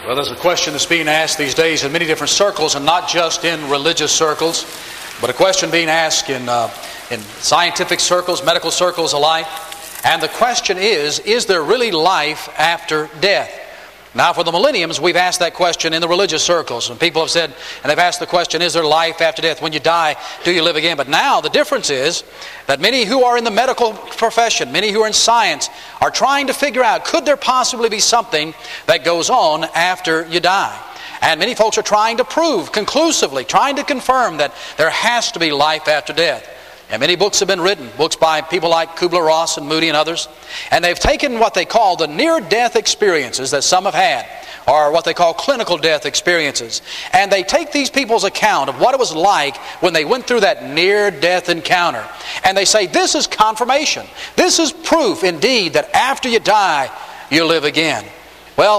Well, there's a question that's being asked these days in many different circles, and not just in religious circles, but a question being asked in scientific circles, medical circles alike. And the question is there really life after death? Now, for the millenniums, we've asked that question in the religious circles. And people have said, and they've asked the question, is there life after death? When you die, do you live again? But now the difference is that many who are in the medical profession, many who are in science, are trying to figure out, could there possibly be something that goes on after you die? And many folks are trying to prove conclusively, trying to confirm that there has to be life after death. And many books have been written, books by people like Kubler-Ross and Moody and others. And they've taken what they call the near-death experiences that some have had, or what they call clinical death experiences. And they take these people's account of what it was like when they went through that near-death encounter. And they say, this is confirmation. This is proof, indeed, that after you die, you live again. Well,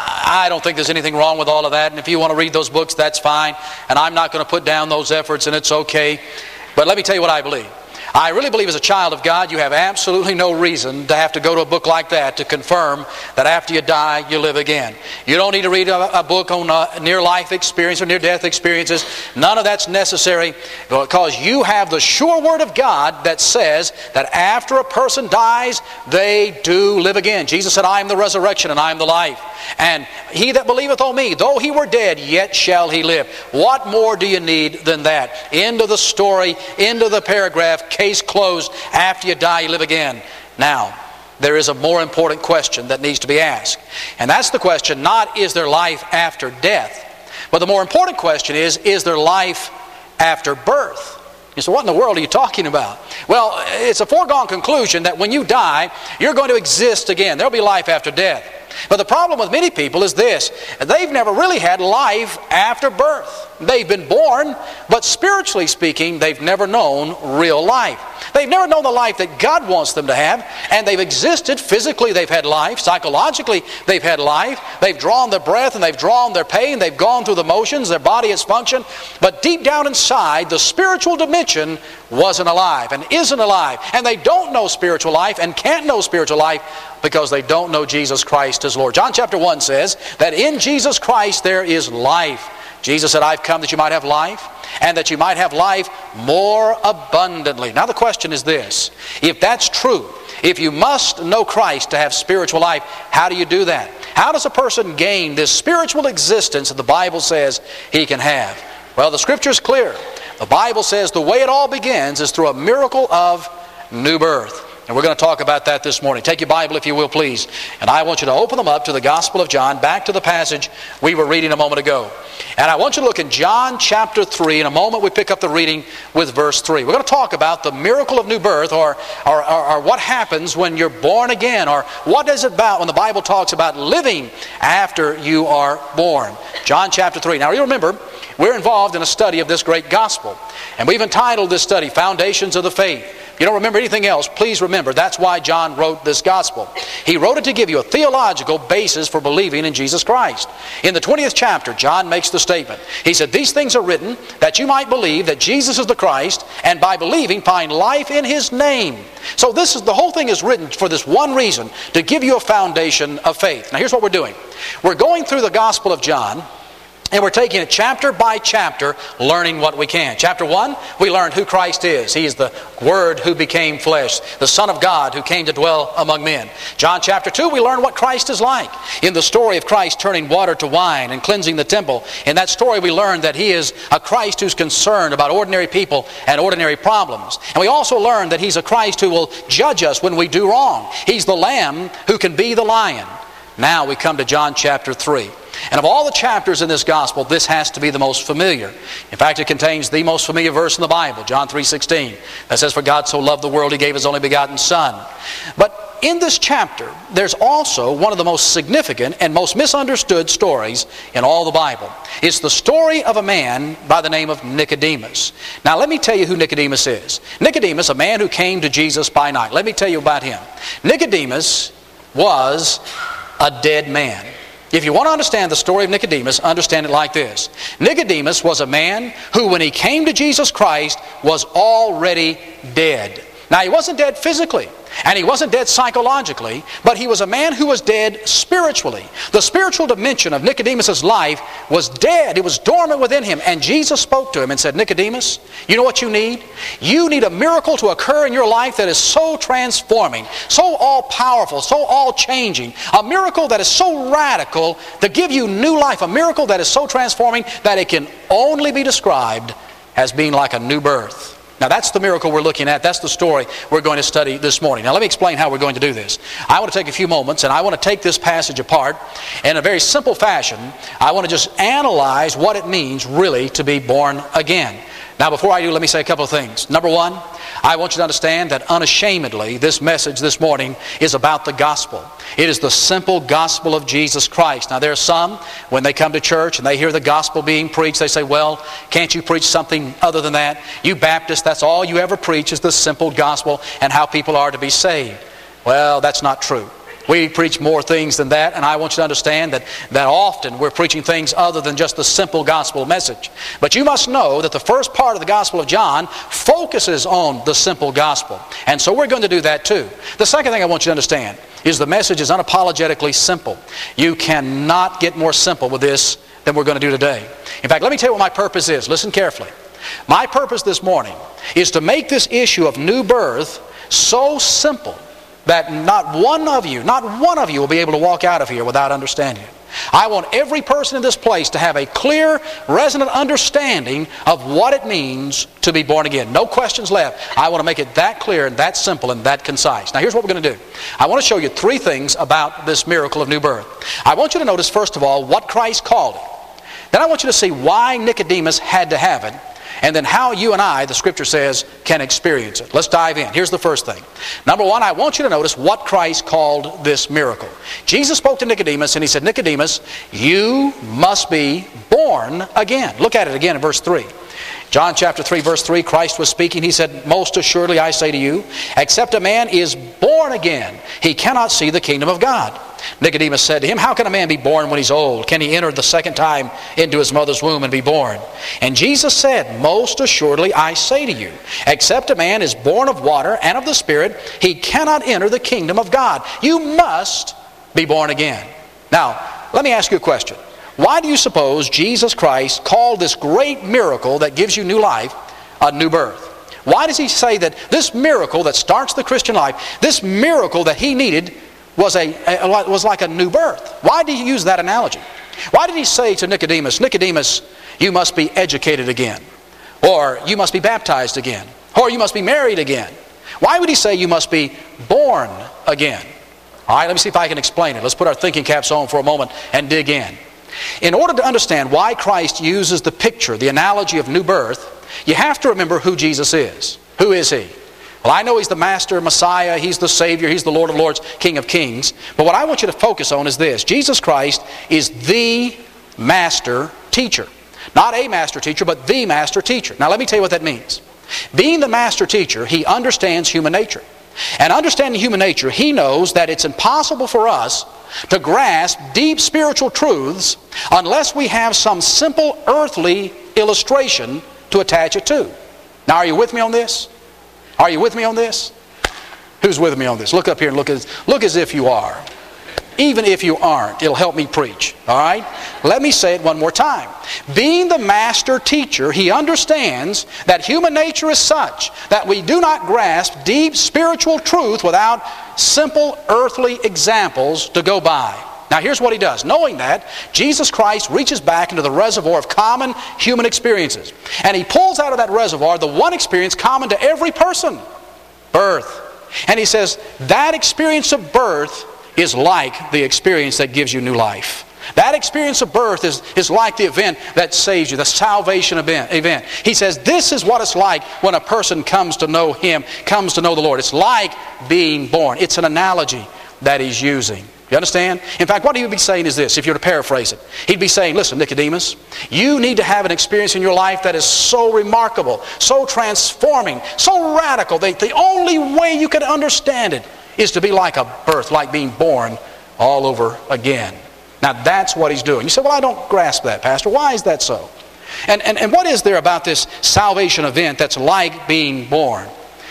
I don't think there's anything wrong with all of that. And if you want to read those books, that's fine. And I'm not going to put down those efforts, and it's okay. But let me tell you what I believe. I really believe as a child of God, you have absolutely no reason to have to go to a book like that to confirm that after you die, you live again. You don't need to read a book on near-life experience or near-death experiences. None of that's necessary, because you have the sure Word of God that says that after a person dies, they do live again. Jesus said, I am the resurrection and I am the life. And he that believeth on me, though he were dead, yet shall he live. What more do you need than that? End of the story, end of the paragraph, case closed. After you die, you live again. Now, there is a more important question that needs to be asked. And that's the question, not is there life after death, but the more important question is there life after birth? You say, what in the world are you talking about? Well, it's a foregone conclusion that when you die, you're going to exist again. There'll be life after death. But the problem with many people is this: they've never really had life after birth. They've been born, but spiritually speaking, they've never known real life. They've never known the life that God wants them to have, and they've existed. Physically, they've had life. Psychologically, they've had life. They've drawn their breath, and they've drawn their pain. They've gone through the motions. Their body has functioned. But deep down inside, the spiritual dimension wasn't alive and isn't alive. And they don't know spiritual life and can't know spiritual life because they don't know Jesus Christ as Lord. John chapter 1 says that in Jesus Christ there is life. Jesus said, I've come that you might have life, and that you might have life more abundantly. Now the question is this: if that's true, if you must know Christ to have spiritual life, how do you do that? How does a person gain this spiritual existence that the Bible says he can have? Well, the Scripture is clear. The Bible says the way it all begins is through a miracle of new birth. And we're going to talk about that this morning. Take your Bible, if you will, please. And I want you to open them up to the Gospel of John, back to the passage we were reading a moment ago. And I want you to look in John chapter 3. In a moment, we pick up the reading with verse 3. We're going to talk about the miracle of new birth, or what happens when you're born again, or what is it about when the Bible talks about living after you are born. John chapter 3. Now, you remember, we're involved in a study of this great gospel. And we've entitled this study, Foundations of the Faith. If you don't remember anything else, please remember that's why John wrote this gospel. He wrote it to give you a theological basis for believing in Jesus Christ. In the 20th chapter, John makes the statement. He said, these things are written that you might believe that Jesus is the Christ, and by believing find life in His name. So the whole thing is written for this one reason, to give you a foundation of faith. Now here's what we're doing. We're going through the Gospel of John, and we're taking it chapter by chapter, learning what we can. Chapter 1, we learned who Christ is. He is the Word who became flesh, the Son of God who came to dwell among men. John chapter 2, we learn what Christ is like. In the story of Christ turning water to wine and cleansing the temple, in that story we learn that He is a Christ who's concerned about ordinary people and ordinary problems. And we also learn that He's a Christ who will judge us when we do wrong. He's the Lamb who can be the Lion. Now we come to John chapter 3. And of all the chapters in this gospel, this has to be the most familiar. In fact, it contains the most familiar verse in the Bible, John 3:16, that says, for God so loved the world, He gave His only begotten Son. But in this chapter, there's also one of the most significant and most misunderstood stories in all the Bible. It's the story of a man by the name of Nicodemus. Now, let me tell you who Nicodemus is. Nicodemus, a man who came to Jesus by night. Let me tell you about him. Nicodemus was a dead man. If you want to understand the story of Nicodemus, understand it like this. Nicodemus was a man who, when he came to Jesus Christ, was already dead. Now, he wasn't dead physically. And he wasn't dead psychologically, but he was a man who was dead spiritually. The spiritual dimension of Nicodemus' life was dead. It was dormant within him. And Jesus spoke to him and said, Nicodemus, you know what you need? You need a miracle to occur in your life that is so transforming, so all-powerful, so all-changing. A miracle that is so radical to give you new life. A miracle that is so transforming that it can only be described as being like a new birth. Now that's the miracle we're looking at. That's the story we're going to study this morning. Now let me explain how we're going to do this. I want to take a few moments and I want to take this passage apart in a very simple fashion. I want to just analyze what it means really to be born again. Now before I do, let me say a couple of things. Number one, I want you to understand that unashamedly this message this morning is about the gospel. It is the simple gospel of Jesus Christ. Now there are some, when they come to church and they hear the gospel being preached, they say, well, can't you preach something other than that? You Baptists, that's all you ever preach is the simple gospel and how people are to be saved. Well, that's not true. We preach more things than that, and I want you to understand that often we're preaching things other than just the simple gospel message. But you must know that the first part of the Gospel of John focuses on the simple gospel. And so we're going to do that too. The second thing I want you to understand is the message is unapologetically simple. You cannot get more simple with this than we're going to do today. In fact, let me tell you what my purpose is. Listen carefully. My purpose this morning is to make this issue of new birth so simple that not one of you will be able to walk out of here without understanding it. I want every person in this place to have a clear, resonant understanding of what it means to be born again. No questions left. I want to make it that clear and that simple and that concise. Now here's what we're going to do. I want to show you three things about this miracle of new birth. I want you to notice, first of all, what Christ called it. Then I want you to see why Nicodemus had to have it. And then how you and I, the Scripture says, can experience it. Let's dive in. Here's the first thing. Number one, I want you to notice what Christ called this miracle. Jesus spoke to Nicodemus and he said, Nicodemus, you must be born again. Look at it again in verse 3. John chapter 3 verse 3, Christ was speaking. He said, most assuredly I say to you, except a man is born again, he cannot see the kingdom of God. Nicodemus said to him, how can a man be born when he's old? Can he enter the second time into his mother's womb and be born? And Jesus said, most assuredly I say to you, except a man is born of water and of the Spirit, he cannot enter the kingdom of God. You must be born again. Now, let me ask you a question. Why do you suppose Jesus Christ called this great miracle that gives you new life a new birth? Why does he say that this miracle that starts the Christian life, this miracle that he needed was like a new birth? Why did he use that analogy? Why did he say to Nicodemus, Nicodemus, you must be educated again, or you must be baptized again, or you must be married again? Why would he say you must be born again? All right, let me see if I can explain it. Let's put our thinking caps on for a moment and dig in. In order to understand why Christ uses the picture, the analogy of new birth, you have to remember who Jesus is. Who is he? Well, I know he's the Master, Messiah, he's the Savior, he's the Lord of Lords, King of Kings. But what I want you to focus on is this. Jesus Christ is the Master Teacher. Not a Master Teacher, but the Master Teacher. Now let me tell you what that means. Being the Master Teacher, he understands human nature. And understanding human nature, he knows that it's impossible for us to grasp deep spiritual truths unless we have some simple earthly illustration to attach it to. Now, are you with me on this? Are you with me on this? Who's with me on this? Look up here and look as if you are. Even if you aren't, it'll help me preach. All right? Let me say it one more time. Being the Master Teacher, he understands that human nature is such that we do not grasp deep spiritual truth without simple earthly examples to go by. Now here's what he does. Knowing that, Jesus Christ reaches back into the reservoir of common human experiences. And he pulls out of that reservoir the one experience common to every person. Birth. And he says, that experience of birth is like the experience that gives you new life. That experience of birth is like the event that saves you, the salvation event. He says this is what it's like when a person comes to know him, comes to know the Lord. It's like being born. It's an analogy that he's using. You understand? In fact, what he would be saying is this, if you were to paraphrase it. He'd be saying, listen, Nicodemus, you need to have an experience in your life that is so remarkable, so transforming, so radical, that the only way you can understand it is to be like a birth, like being born all over again. Now that's what he's doing. You say, well, I don't grasp that, Pastor. Why is that so? And what is there about this salvation event that's like being born?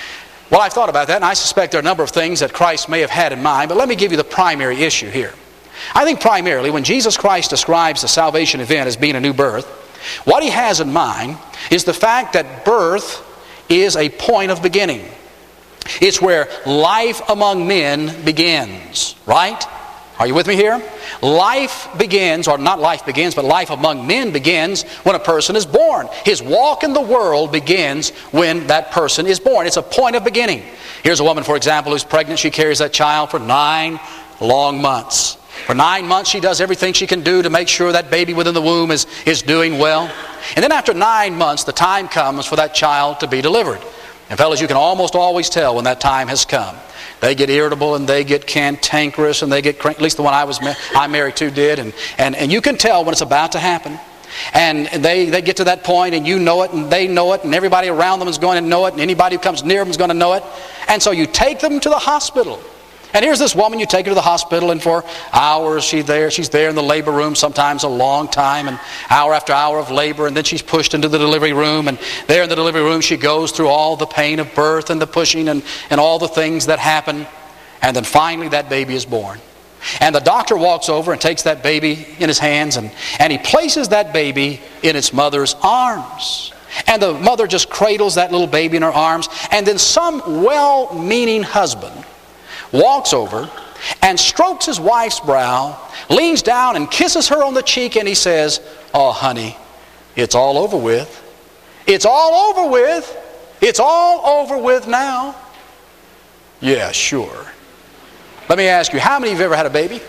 Well, I've thought about that, and I suspect there are a number of things that Christ may have had in mind, but let me give you the primary issue here. I think primarily when Jesus Christ describes the salvation event as being a new birth, what he has in mind is the fact that birth is a point of beginning. It's where life among men begins, right? Are you with me here? Life begins, or not life begins, but life among men begins when a person is born. His walk in the world begins when that person is born. It's a point of beginning. Here's a woman, for example, who's pregnant. She carries that child for 9 long months. For 9 months, she does everything she can do to make sure that baby within the womb is doing well. And then after 9 months, the time comes for that child to be delivered. And fellas, you can almost always tell when that time has come. They get irritable and they get cantankerous and they get cranky. At least the one I'm married to did. And you can tell when it's about to happen. And they get to that point and you know it and they know it and everybody around them is going to know it and anybody who comes near them is going to know it. And so you take them to the hospital. And here's this woman, you take her to the hospital, and for hours she's there in the labor room, sometimes a long time, and hour after hour of labor, and then she's pushed into the delivery room, and there in the delivery room she goes through all the pain of birth and the pushing and all the things that happen, and then finally that baby is born. And the doctor walks over and takes that baby in his hands, and he places that baby in its mother's arms. And the mother just cradles that little baby in her arms, and then some well-meaning husband walks over and strokes his wife's brow, leans down and kisses her on the cheek, and he says, "Oh, honey, it's all over with. It's all over with. It's all over with now." Yeah, sure. Let me ask you, how many of you have ever had a baby?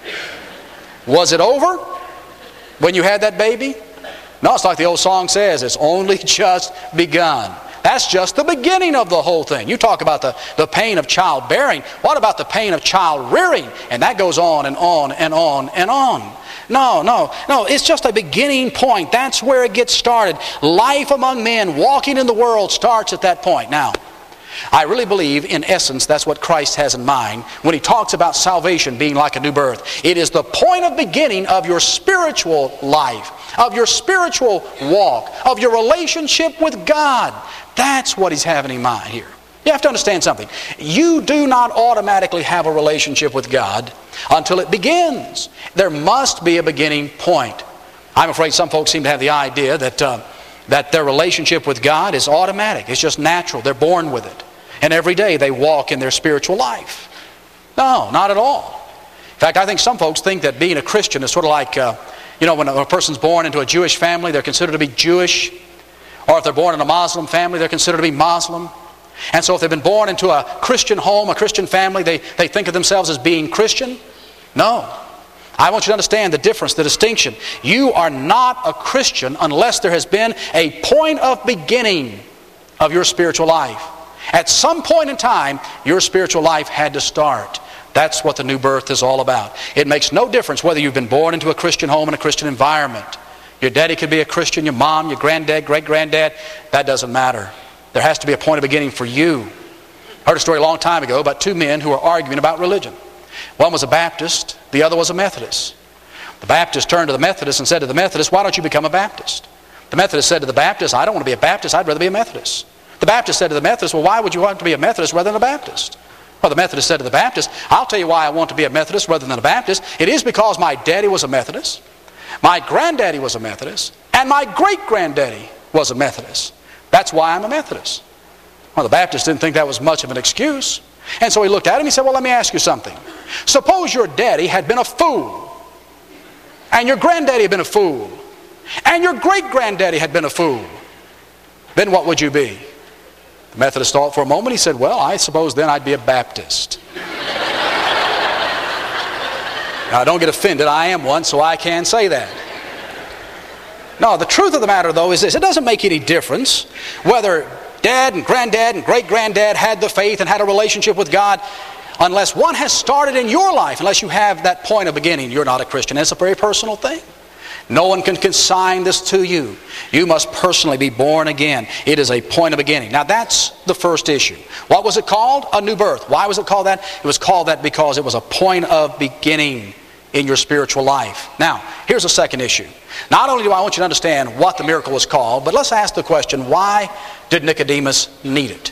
Was it over when you had that baby? No, it's like the old song says, it's only just begun. That's just the beginning of the whole thing. You talk about the pain of childbearing. What about the pain of child rearing? And that goes on and on and on and on. No. It's just a beginning point. That's where it gets started. Life among men, walking in the world, starts at that point. Now, I really believe, in essence, that's what Christ has in mind when he talks about salvation being like a new birth. It is the point of beginning of your spiritual life, of your spiritual walk, of your relationship with God. That's what he's having in mind here. You have to understand something. You do not automatically have a relationship with God until it begins. There must be a beginning point. I'm afraid some folks seem to have the idea that their relationship with God is automatic. It's just natural. They're born with it. And every day they walk in their spiritual life. No, not at all. In fact, I think some folks think that being a Christian is sort of like, when a person's born into a Jewish family, they're considered to be Jewish. Or if they're born in a Muslim family, they're considered to be Muslim. And so if they've been born into a Christian home, a Christian family, they think of themselves as being Christian. No. I want you to understand the difference, the distinction. You are not a Christian unless there has been a point of beginning of your spiritual life. At some point in time, your spiritual life had to start. That's what the new birth is all about. It makes no difference whether you've been born into a Christian home and a Christian environment. Your daddy could be a Christian, your mom, your granddad, great-granddad. That doesn't matter. There has to be a point of beginning for you. I heard a story a long time ago about two men who were arguing about religion. One was a Baptist, the other was a Methodist. The Baptist turned to the Methodist and said to the Methodist, "Why don't you become a Baptist?" The Methodist said to the Baptist, "I don't want to be a Baptist, I'd rather be a Methodist." The Baptist said to the Methodist, "Well, why would you want to be a Methodist rather than a Baptist?" Well, the Methodist said to the Baptist, "I'll tell you why I want to be a Methodist rather than a Baptist. It is because my daddy was a Methodist, my granddaddy was a Methodist, and my great-granddaddy was a Methodist. That's why I'm a Methodist." Well, the Baptist didn't think that was much of an excuse. And so he looked at him and he said, "Well, let me ask you something. Suppose your daddy had been a fool, and your granddaddy had been a fool, and your great-granddaddy had been a fool. Then what would you be?" The Methodist thought for a moment. He said, "Well, I suppose then I'd be a Baptist." Now, don't get offended. I am one, so I can say that. No, the truth of the matter, though, is this. It doesn't make any difference whether dad and granddad and great-granddad had the faith and had a relationship with God. Unless one has started in your life, unless you have that point of beginning, you're not a Christian. It's a very personal thing. No one can consign this to you. You must personally be born again. It is a point of beginning. Now that's the first issue. What was it called? A new birth. Why was it called that? It was called that because it was a point of beginning in your spiritual life. Now, here's a second issue. Not only do I want you to understand what the miracle was called, but let's ask the question, why did Nicodemus need it?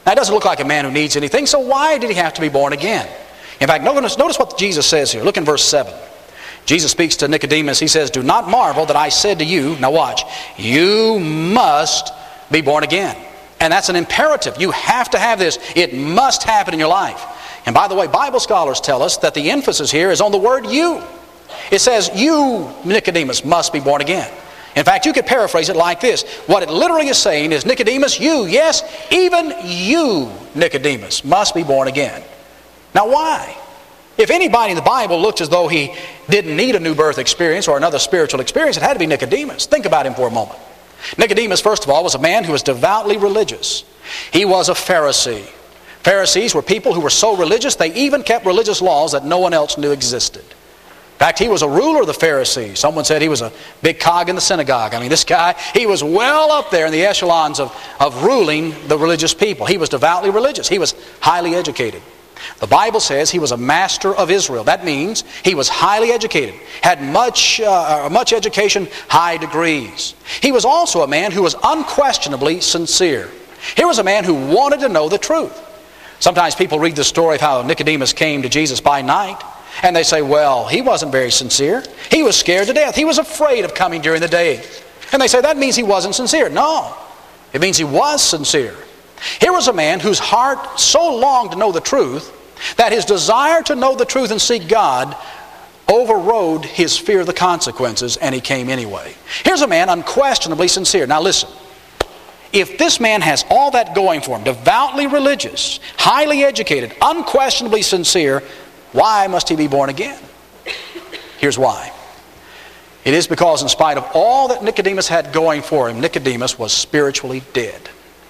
Now, it doesn't look like a man who needs anything, so why did he have to be born again? In fact, notice what Jesus says here. Look in verse 7. Jesus speaks to Nicodemus. He says, "Do not marvel that I said to you," now watch, "you must be born again." And that's an imperative. You have to have this. It must happen in your life. And by the way, Bible scholars tell us that the emphasis here is on the word "you." It says, "You, Nicodemus, must be born again." In fact, you could paraphrase it like this. What it literally is saying is, Nicodemus, you, yes, even you, Nicodemus, must be born again. Now why? If anybody in the Bible looked as though he didn't need a new birth experience or another spiritual experience, it had to be Nicodemus. Think about him for a moment. Nicodemus, first of all, was a man who was devoutly religious. He was a Pharisee. Pharisees were people who were so religious, they even kept religious laws that no one else knew existed. In fact, he was a ruler of the Pharisees. Someone said he was a big cog in the synagogue. I mean, this guy, he was well up there in the echelons of ruling the religious people. He was devoutly religious. He was highly educated. The Bible says he was a master of Israel. That means he was highly educated, had much education, high degrees. He was also a man who was unquestionably sincere. Here was a man who wanted to know the truth. Sometimes people read the story of how Nicodemus came to Jesus by night, and they say, well, he wasn't very sincere. He was scared to death. He was afraid of coming during the day. And they say that means he wasn't sincere. No, it means he was sincere. Here was a man whose heart so longed to know the truth that his desire to know the truth and seek God overrode his fear of the consequences, and he came anyway. Here's a man unquestionably sincere. Now listen, if this man has all that going for him, devoutly religious, highly educated, unquestionably sincere, why must he be born again? Here's why. It is because in spite of all that Nicodemus had going for him, Nicodemus was spiritually dead.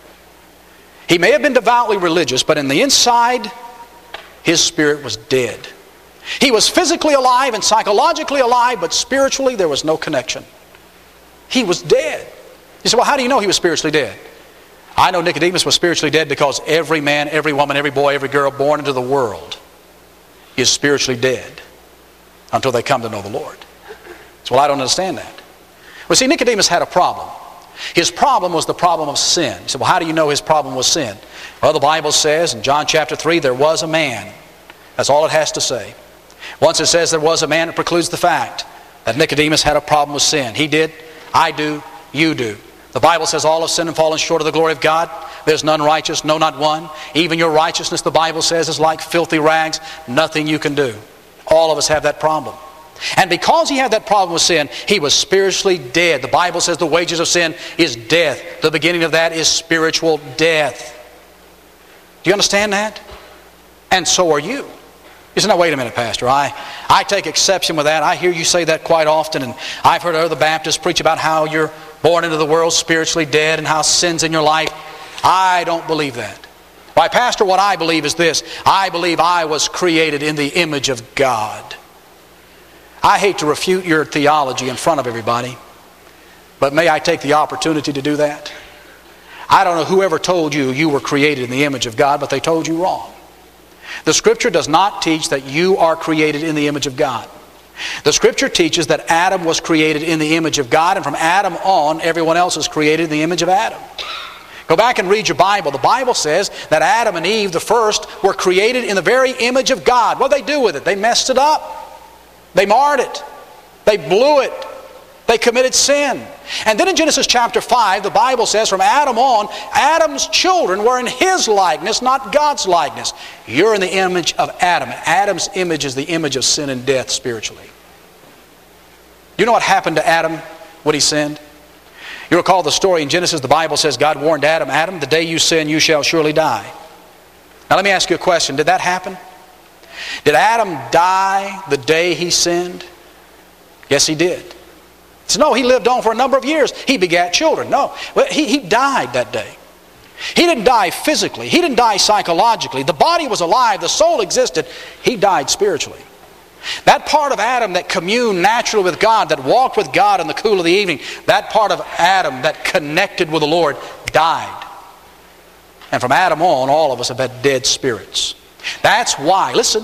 He may have been devoutly religious, but in the inside, his spirit was dead. He was physically alive and psychologically alive, but spiritually there was no connection. He was dead. You say, well, how do you know he was spiritually dead? I know Nicodemus was spiritually dead because every man, every woman, every boy, every girl born into the world is spiritually dead until they come to know the Lord. So, well, I don't understand that. Well, see, Nicodemus had a problem. His problem was the problem of sin. You say, well, how do you know his problem was sin? Well, the Bible says in John chapter 3, there was a man. That's all it has to say. Once it says there was a man, it precludes the fact that Nicodemus had a problem with sin. He did, I do, you do. The Bible says all have sinned and fallen short of the glory of God. There's none righteous, no, not one. Even your righteousness, the Bible says, is like filthy rags. Nothing you can do. All of us have that problem. And because he had that problem with sin, he was spiritually dead. The Bible says the wages of sin is death. The beginning of that is spiritual death. Do you understand that? And so are you. You say, now wait a minute, Pastor. I take exception with that. I hear you say that quite often. And I've heard other Baptists preach about how you're born into the world spiritually dead and how sin's in your life. I don't believe that. Why, Pastor, what I believe is this. I believe I was created in the image of God. I hate to refute your theology in front of everybody, but may I take the opportunity to do that? I don't know whoever told you you were created in the image of God, but they told you wrong. The Scripture does not teach that you are created in the image of God. The Scripture teaches that Adam was created in the image of God, and from Adam on, everyone else is created in the image of Adam. Go back and read your Bible. The Bible says that Adam and Eve, the first, were created in the very image of God. What did they do with it? They messed it up. They marred it. They blew it. They committed sin. And then in Genesis chapter 5, the Bible says from Adam on, Adam's children were in his likeness, not God's likeness. You're in the image of Adam. Adam's image is the image of sin and death spiritually. Do you know what happened to Adam when he sinned? You recall the story in Genesis. The Bible says God warned Adam, Adam, the day you sin, you shall surely die. Now let me ask you a question. Did that happen? Did Adam die the day he sinned? Yes, he did. So no, he lived on for a number of years. He begat children. No, he died that day. He didn't die physically. He didn't die psychologically. The body was alive. The soul existed. He died spiritually. That part of Adam that communed naturally with God, that walked with God in the cool of the evening, that part of Adam that connected with the Lord died. And from Adam on, all of us have had dead spirits. That's why, listen,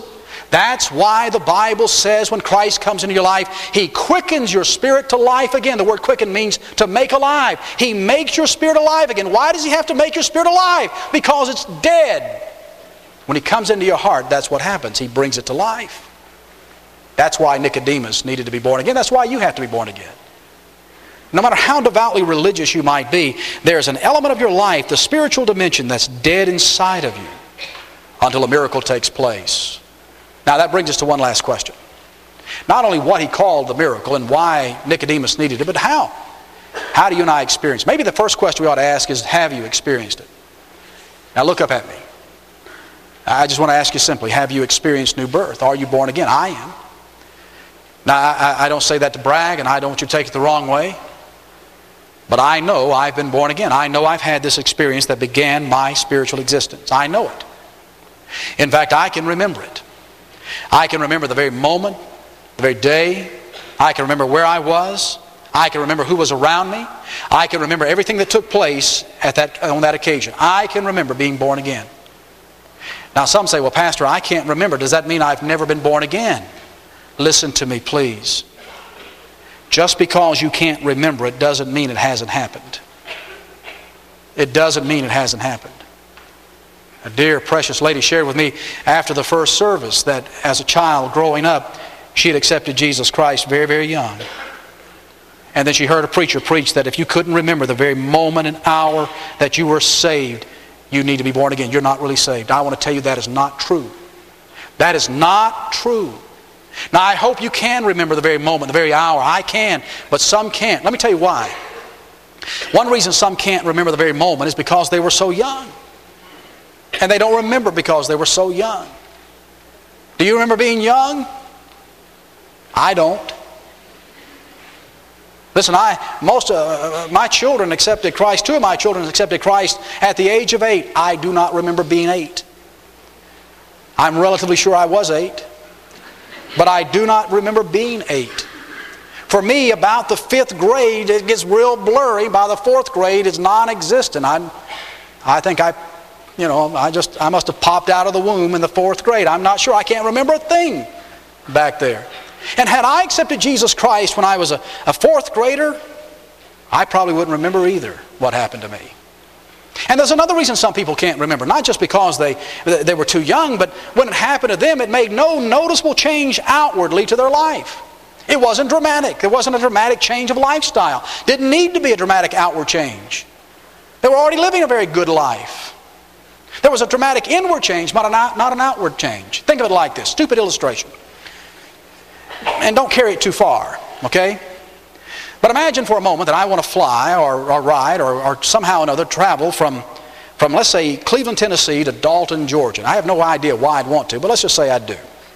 That's why the Bible says when Christ comes into your life, He quickens your spirit to life again. The word quicken means to make alive. He makes your spirit alive again. Why does He have to make your spirit alive? Because it's dead. When He comes into your heart, that's what happens. He brings it to life. That's why Nicodemus needed to be born again. That's why you have to be born again. No matter how devoutly religious you might be, there's an element of your life, the spiritual dimension, that's dead inside of you until a miracle takes place. Now that brings us to one last question. Not only what he called the miracle and why Nicodemus needed it, but how? How do you and I experience it? Maybe the first question we ought to ask is, have you experienced it? Now look up at me. I just want to ask you simply, have you experienced new birth? Are you born again? I am. Now I don't say that to brag, and I don't want you to take it the wrong way. But I know I've been born again. I know I've had this experience that began my spiritual existence. I know it. In fact, I can remember it. I can remember the very moment, the very day. I can remember where I was. I can remember who was around me. I can remember everything that took place on that occasion. I can remember being born again. Now some say, well, Pastor, I can't remember. Does that mean I've never been born again? Listen to me, please. Just because you can't remember it doesn't mean it hasn't happened. It doesn't mean it hasn't happened. A dear, precious lady shared with me after the first service that as a child growing up, she had accepted Jesus Christ very, very young. And then she heard a preacher preach that if you couldn't remember the very moment and hour that you were saved, you need to be born again. You're not really saved. I want to tell you that is not true. That is not true. Now I hope you can remember the very moment, the very hour. I can, but some can't. Let me tell you why. One reason some can't remember the very moment is because they were so young. And they don't remember because they were so young. Do you remember being young? I don't. Listen, most of my children accepted Christ. 2 of my children accepted Christ at the age of 8. I do not remember being 8. I'm relatively sure I was 8. But I do not remember being 8. For me, about the 5th grade, it gets real blurry. By the 4th grade, it's non-existent. I think I must have popped out of the womb in the 4th grade. I'm not sure. I can't remember a thing back there. And had I accepted Jesus Christ when I was a 4th grader, I probably wouldn't remember either what happened to me. And there's another reason some people can't remember. Not just because they were too young, but when it happened to them, it made no noticeable change outwardly to their life. It wasn't dramatic. There wasn't a dramatic change of lifestyle. Didn't need to be a dramatic outward change. They were already living a very good life. There was a dramatic inward change, but not an outward change. Think of it like this. Stupid illustration. And don't carry it too far, okay? But imagine for a moment that I want to fly or ride or somehow or another travel from, let's say, Cleveland, Tennessee to Dalton, Georgia. I have no idea why I'd want to, but let's just say I do.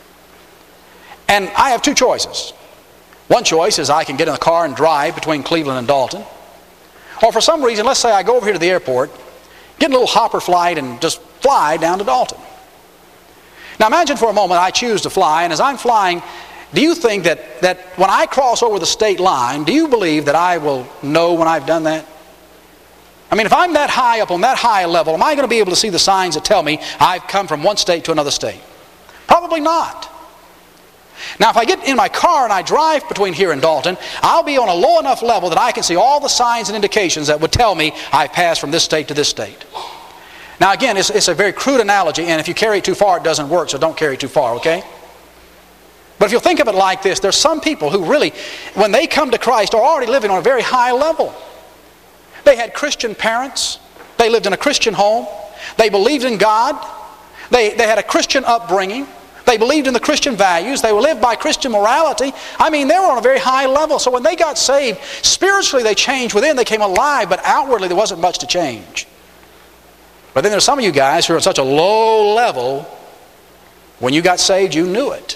And I have 2 choices. One choice is I can get in a car and drive between Cleveland and Dalton. Or for some reason, let's say I go over here to the airport, get a little hopper flight and just fly down to Dalton. Now imagine for a moment I choose to fly, and as I'm flying, do you think that when I cross over the state line, do you believe that I will know when I've done that? I mean, if I'm that high up on that high level, am I going to be able to see the signs that tell me I've come from one state to another state? Probably not. Now, if I get in my car and I drive between here and Dalton, I'll be on a low enough level that I can see all the signs and indications that would tell me I've passed from this state to this state. Now, again, it's a very crude analogy, and if you carry it too far, it doesn't work, so don't carry it too far, okay? But if you'll think of it like this, there's some people who really, when they come to Christ, are already living on a very high level. They had Christian parents. They lived in a Christian home. They believed in God. They had a Christian upbringing. They believed in the Christian values. They lived by Christian morality. I mean, they were on a very high level. So when they got saved, spiritually they changed within. They came alive, but outwardly there wasn't much to change. But then there's some of you guys who are at such a low level, when you got saved, you knew it.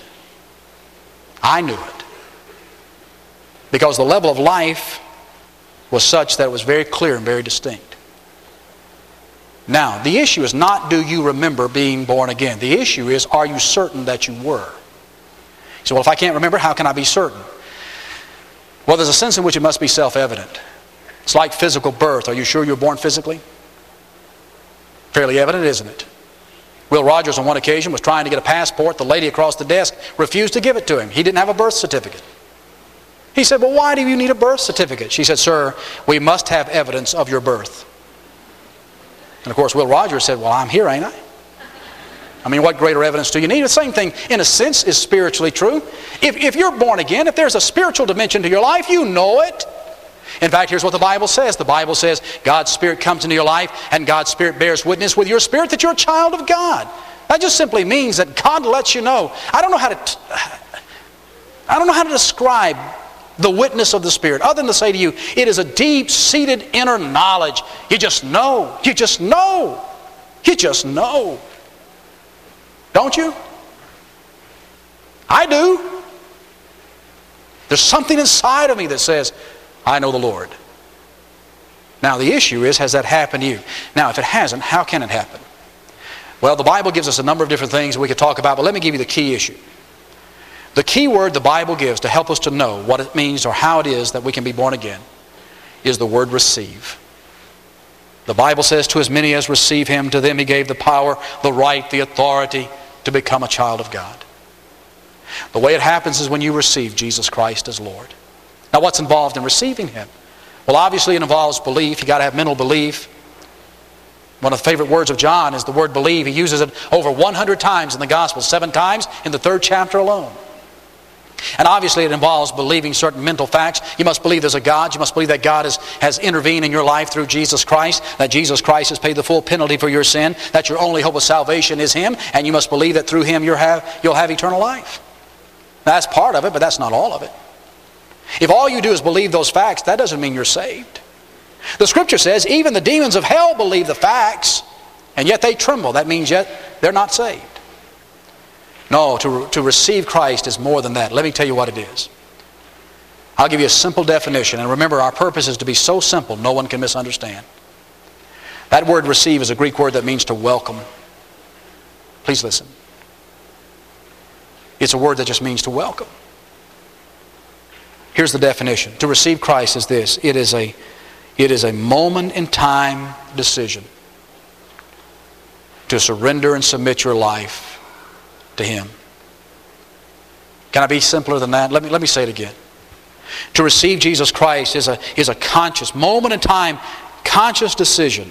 I knew it. Because the level of life was such that it was very clear and very distinct. Now, the issue is not do you remember being born again. The issue is, are you certain that you were? So, well, if I can't remember, how can I be certain? Well, there's a sense in which it must be self-evident. It's like physical birth. Are you sure you were born physically? Fairly evident, isn't it? Will Rogers on one occasion was trying to get a passport. The lady across the desk refused to give it to him. He didn't have a birth certificate. He said, well, why do you need a birth certificate? She said, sir, we must have evidence of your birth. And of course, Will Rogers said, well, I'm here, ain't I? I mean, what greater evidence do you need? The same thing, in a sense, is spiritually true. If you're born again, if there's a spiritual dimension to your life, you know it. In fact, here's what the Bible says. The Bible says God's Spirit comes into your life and God's Spirit bears witness with your spirit that you're a child of God. That just simply means that God lets you know. I don't know how to describe the witness of the Spirit other than to say to you, it is a deep-seated inner knowledge. You just know. You just know. You just know. Don't you? I do. There's something inside of me that says, I know the Lord. Now the issue is, has that happened to you? Now if it hasn't, how can it happen? Well, the Bible gives us a number of different things we could talk about, but let me give you the key issue. The key word the Bible gives to help us to know what it means or how it is that we can be born again is the word receive. The Bible says, to as many as receive Him, to them He gave the power, the right, the authority to become a child of God. The way it happens is when you receive Jesus Christ as Lord. Now what's involved in receiving Him? Well, obviously it involves belief. You've got to have mental belief. One of the favorite words of John is the word believe. He uses it over 100 times in the Gospel, 7 times in the 3rd chapter alone. And obviously it involves believing certain mental facts. You must believe there's a God. You must believe that God has intervened in your life through Jesus Christ, that Jesus Christ has paid the full penalty for your sin, that your only hope of salvation is Him, and you must believe that through Him you'll have eternal life. That's part of it, but that's not all of it. If all you do is believe those facts, that doesn't mean you're saved. The Scripture says even the demons of hell believe the facts, and yet they tremble. That means yet they're not saved. No, to receive Christ is more than that. Let me tell you what it is. I'll give you a simple definition, and remember our purpose is to be so simple no one can misunderstand. That word receive is a Greek word that means to welcome. Please listen. It's a word that just means to welcome. Here's the definition. To receive Christ is this. It is a moment in time decision to surrender and submit your life to Him. Can I be simpler than that? Let me say it again. To receive Jesus Christ is a conscious, moment in time, conscious decision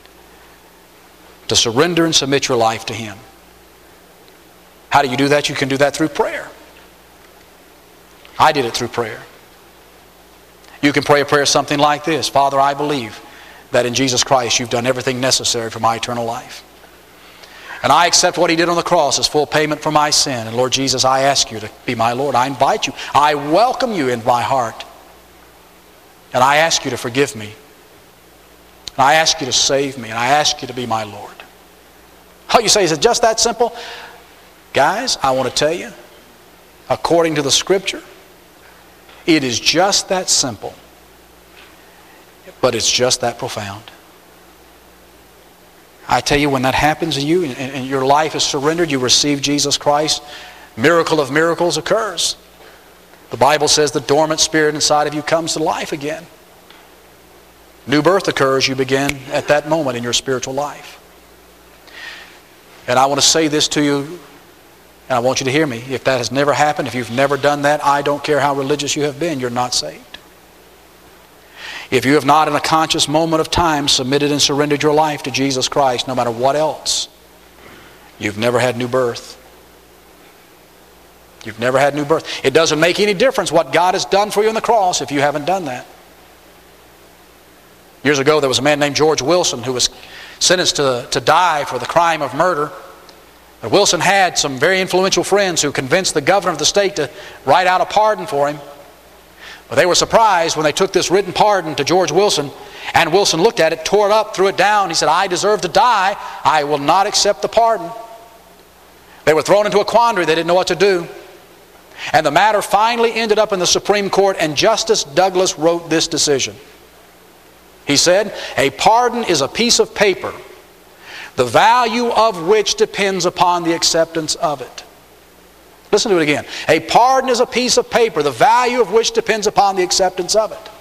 to surrender and submit your life to Him. How do you do that? You can do that through prayer. I did it through prayer. You can pray a prayer something like this. Father, I believe that in Jesus Christ you've done everything necessary for my eternal life. And I accept what He did on the cross as full payment for my sin. And Lord Jesus, I ask you to be my Lord. I invite you. I welcome you in my heart. And I ask you to forgive me. And I ask you to save me. And I ask you to be my Lord. Oh, you say, is it just that simple? Guys, I want to tell you, according to the Scripture, it is just that simple. But it's just that profound. I tell you, when that happens to you and your life is surrendered, you receive Jesus Christ, miracle of miracles occurs. The Bible says the dormant spirit inside of you comes to life again. New birth occurs. You begin at that moment in your spiritual life. And I want to say this to you, and I want you to hear me. If that has never happened, if you've never done that, I don't care how religious you have been, you're not saved. If you have not in a conscious moment of time submitted and surrendered your life to Jesus Christ, no matter what else, you've never had new birth. You've never had new birth. It doesn't make any difference what God has done for you on the cross if you haven't done that. Years ago there was a man named George Wilson who was sentenced to die for the crime of murder. But Wilson had some very influential friends who convinced the governor of the state to write out a pardon for him. But they were surprised when they took this written pardon to George Wilson, and Wilson looked at it, tore it up, threw it down. He said, I deserve to die. I will not accept the pardon. They were thrown into a quandary. They didn't know what to do. And the matter finally ended up in the Supreme Court, and Justice Douglas wrote this decision. He said, a pardon is a piece of paper, the value of which depends upon the acceptance of it. Listen to it again. A pardon is a piece of paper, the value of which depends upon the acceptance of it.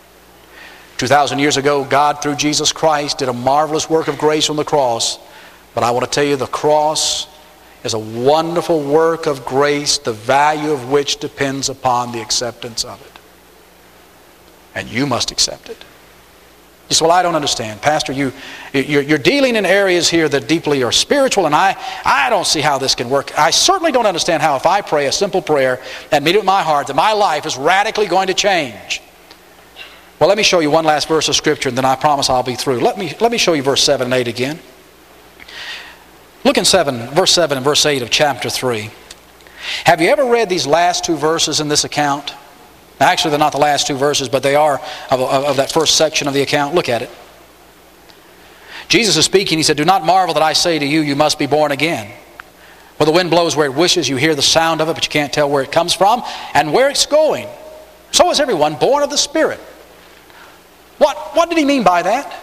2,000 years ago, God, through Jesus Christ, did a marvelous work of grace on the cross But I want to tell you, the cross is a wonderful work of grace, the value of which depends upon the acceptance of it. And you must accept it. You say, well, I don't understand. Pastor, you're dealing in areas here that deeply are spiritual, and I don't see how this can work. I certainly don't understand how if I pray a simple prayer and mean it with my heart, that my life is radically going to change. Well, let me show you one last verse of Scripture, and then I promise I'll be through. Let me show you verse 7 and 8 again. Look in verse 7 and verse 8 of chapter 3. Have you ever read these last two verses in this account? Actually, they're not the last two verses, but they are of that first section of the account. Look at it. Jesus is speaking. He said, "Do not marvel that I say to you, you must be born again. For the wind blows where it wishes. You hear the sound of it, but you can't tell where it comes from and where it's going. So is everyone born of the Spirit." What did he mean by that?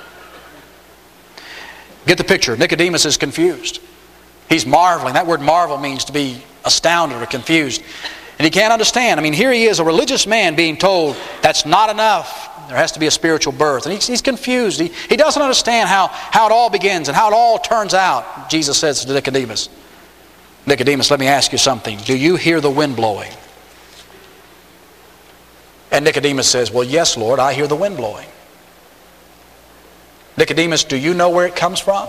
Get the picture. Nicodemus is confused. He's marveling. That word marvel means to be astounded or confused. And he can't understand. I mean, here he is, a religious man, being told that's not enough. There has to be a spiritual birth. And he's confused. He doesn't understand how it all begins and how it all turns out. Jesus says to Nicodemus, "Nicodemus, let me ask you something. Do you hear the wind blowing?" And Nicodemus says, "Well, yes, Lord, I hear the wind blowing." Nicodemus, do you know where it comes from?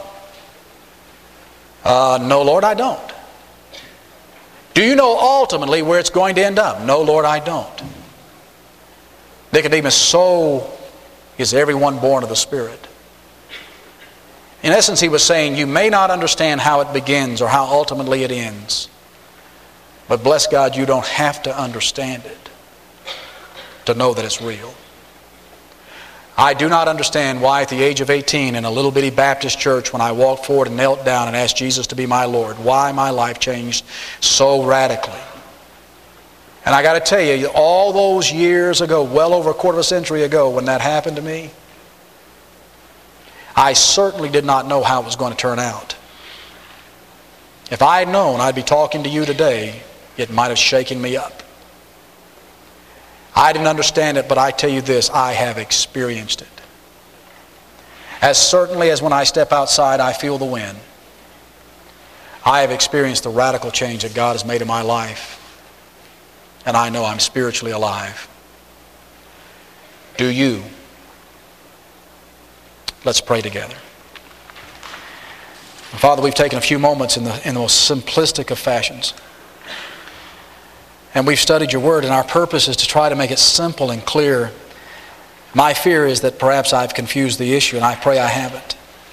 No, Lord, I don't. Do you know ultimately where it's going to end up? No, Lord, I don't. Nicodemus, so is everyone born of the Spirit. In essence, he was saying, you may not understand how it begins or how ultimately it ends. But bless God, you don't have to understand it to know that it's real. I do not understand why at the age of 18 in a little bitty Baptist church, when I walked forward and knelt down and asked Jesus to be my Lord, why my life changed so radically. And I got to tell you, all those years ago, well over a quarter of a century ago, when that happened to me, I certainly did not know how it was going to turn out. If I had known I'd be talking to you today, it might have shaken me up. I didn't understand it, but I tell you this, I have experienced it. As certainly as when I step outside, I feel the wind. I have experienced the radical change that God has made in my life. And I know I'm spiritually alive. Do you? Let's pray together. Father, we've taken a few moments in the most simplistic of fashions. And we've studied your word, and our purpose is to try to make it simple and clear. My fear is that perhaps I've confused the issue, and I pray I haven't.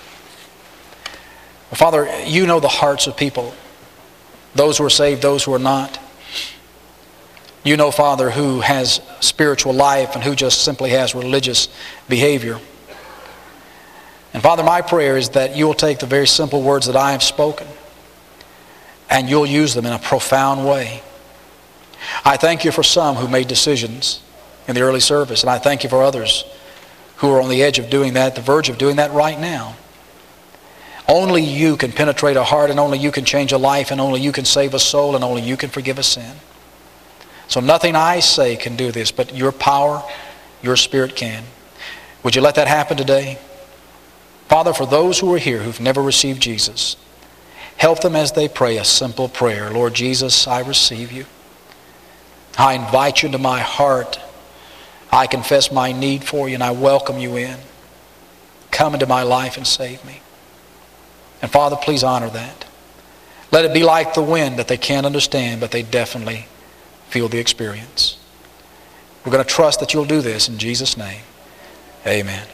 Well, Father, you know the hearts of people, those who are saved, those who are not. You know, Father, who has spiritual life and who just simply has religious behavior. And Father, my prayer is that you'll take the very simple words that I have spoken and you'll use them in a profound way. I thank you for some who made decisions in the early service, and I thank you for others who are on the edge of doing that, the verge of doing that right now. Only you can penetrate a heart, and only you can change a life, and only you can save a soul, and only you can forgive a sin. So nothing I say can do this, but your power, your Spirit can. Would you let that happen today? Father, for those who are here who've never received Jesus, help them as they pray a simple prayer. Lord Jesus, I receive you. I invite you into my heart. I confess my need for you and I welcome you in. Come into my life and save me. And Father, please honor that. Let it be like the wind that they can't understand, but they definitely feel the experience. We're going to trust that you'll do this in Jesus' name. Amen.